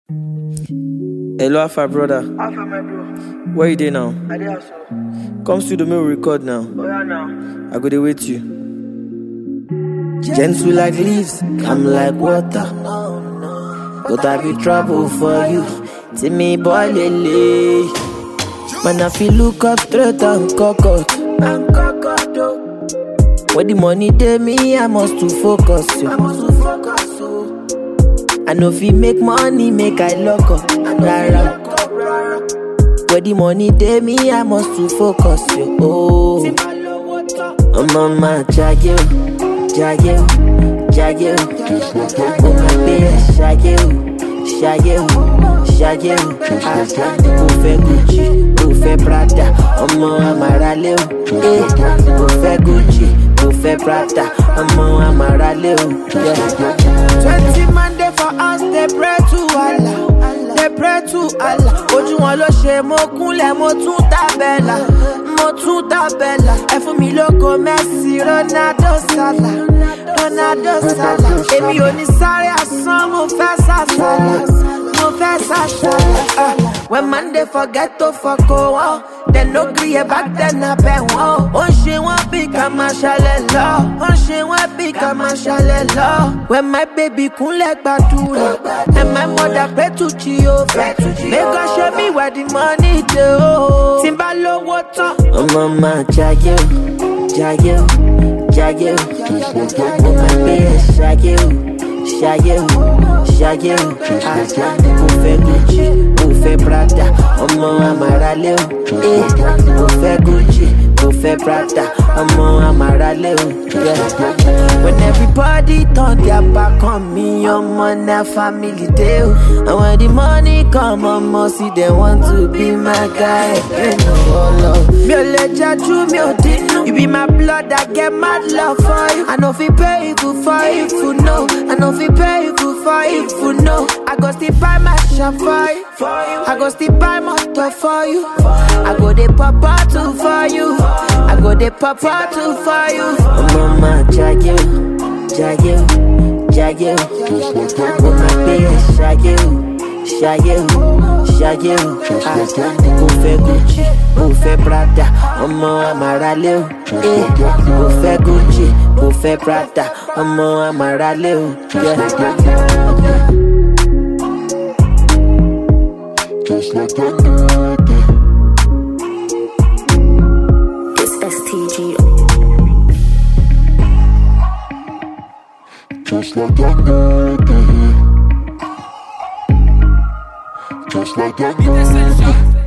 Hello, Alpha brother. Alpha, my bro. Where you dey now? I dey also. Come studio, me record now. Oh, yeah, now. I go dey wait you. Gentle like leaves, I'm like water. But I be trouble for you. See me boy lele. Man, I feel look up straight and cocked. I'm cocked, oh. When the money dey me, I must to focus. I must to focus, oh. I know if you make money, make I lock up. Rara. When the money dey me, I must to focus. Oh, I'm on my jaggy, jaggy, jaggy. Oh my baby, shaggy, shaggy, shaggy. Mo fẹ́ Gucci, mo fẹ́ Prada, ọmọ Amarale o. Mo fẹ́ Gucci, mo fẹ́ Prada, ọmọ Amarale o. 20 man dey for us, they pray to Allah. They pray to Allah. Ojú wọn ló ṣe mo kúnlẹ̀, mo tún tabẹ́là. Mo tún tabẹ́là. Ẹ fún mi lóko Messi, Ronaldo Salah. Ronaldo Salah. Èmi ò ní sáré asán, mo fẹ́ sàsálà. Mo fẹ́ sàsálà. When man dey forget to fuck o, dem no gree back then na bẹ̀ wọ́n. Ó ń ṣe wọ́n bí ká máa ṣalẹ̀ lọ. Ó ń ṣe wọ́n bí ká máa ṣalẹ̀ lọ. When my baby kúnlẹ̀ gbàdúrà. And my mother pray to Jehovah. Make God show me where the money dey o. Tí n bá lówó tán. I'm on my jaggy, jaggy, jaggy. Oh my baby, shaggy, shaggy, shaggy. Mo fẹ́ Gucci, mo fẹ́ Prada, ọmọ Amarale o. Mo fẹ́ Gucci, mo fẹ́ Prada, ọmọ Amarale o. When everybody turn their back on me, ọmọ na family dey o. And when the money come, ọmọ see they want to be my guy. Mi ò lè jẹ́jú, mi ò dínú. You be my blood, I get mad love for you. I no fit pay you for if you know. I no fit pay you for if you know. I go still buy my shop for you. I go still buy motor for you. I go dey pop bottle for you. I go dey pop bottle for you. I'm on my jaggy, jaggy, jaggy. Oh my baby, shaggy, shaggy, shaggy. Mo fẹ́ Gucci, mo fẹ́ Prada, ọmọ Amarale o. Mo fẹ́ Gucci, mo fẹ́ Prada, ọmọ Amarale o. Just like that. It's STG. Just like that. Just like that.